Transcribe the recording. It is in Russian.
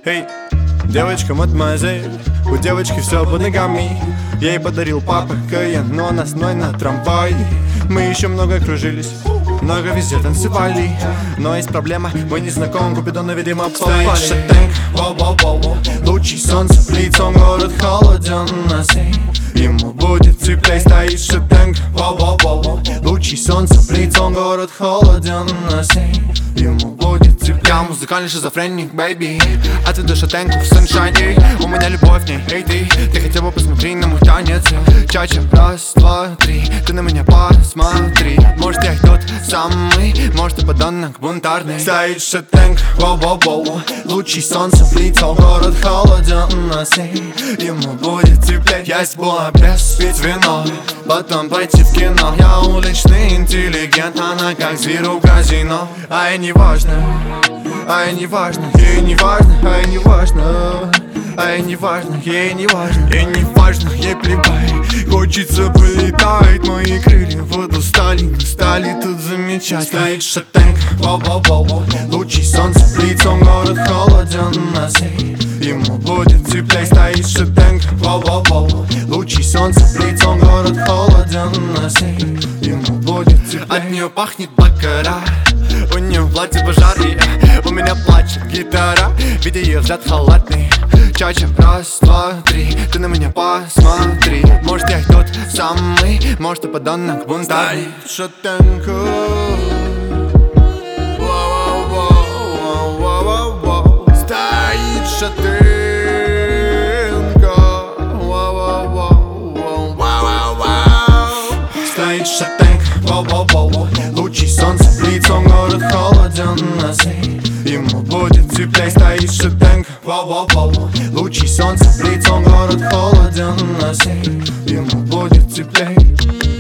Эй, девочка, мадемуазель, у девочки все под ногами. Я ей подарил папа Кайен, но она с мной на трамвай. Мы еще много кружились, много везде танцевали. Но есть проблема, мы не знакомы, Купидона, видимо, попали. Стоит шатенка, воу-воу-воу, лучи солнца в лицо, город холоден на сей. Ему будет теплей. Стоит шатенка, воу-воу-воу, лучи солнца в лицо, город холоден на сей. Ему будет теплей. Я музыкальный шизофреник, бэйби, а ты до шатенку в саншайне. У меня любовь в ней, эй ты хотя бы посмотри на мой танец. Чача, раз, два, три, ты на меня посмотри. Может я и тот самый, может и подонок бунтарный. Стоит шатенка, воу-воу-воу, лучи солнца в лицо, город холоден на сей. Ему будет теплеть. Я буду без пить вино, потом пойти в кино. Я уличный интеллигент, она как зверь в казино. А ей не важно, а ей не важно, ей не важно, а ей не важно, а ей не важно, ей не важно, ей не важно, ей плевать. Хочется полетать, мои крылья вот устали, мы стали тут замечать. Стоит шатенка, воу-воу-воу, лучи солнца в лицо, город холоден на сей. Ему будет теплей. Стоит шатенка, воу-воу-воу, лучи солнца в лицо, город холоден на сей. Ему будет теплей. От нее пахнет бакара, у нее в платье пожар, и у меня плачет гитара. Видя ее взгляд халатный. Чача, раз, два, три, ты на меня посмотри. Может я и тот самый, может и подонок бунтарный. Стоит шатенка, воу-воу-воу, стоит шатенка, воу-воу-воу, стоит шатенка, воу-воу-воу, лучи солнца в лицо, город холоден на сей. Ему будет теплей. Стоит шатенка, воу-воу-воу, лучи солнца в лицо, город холоден на сей. Ему будет теплей.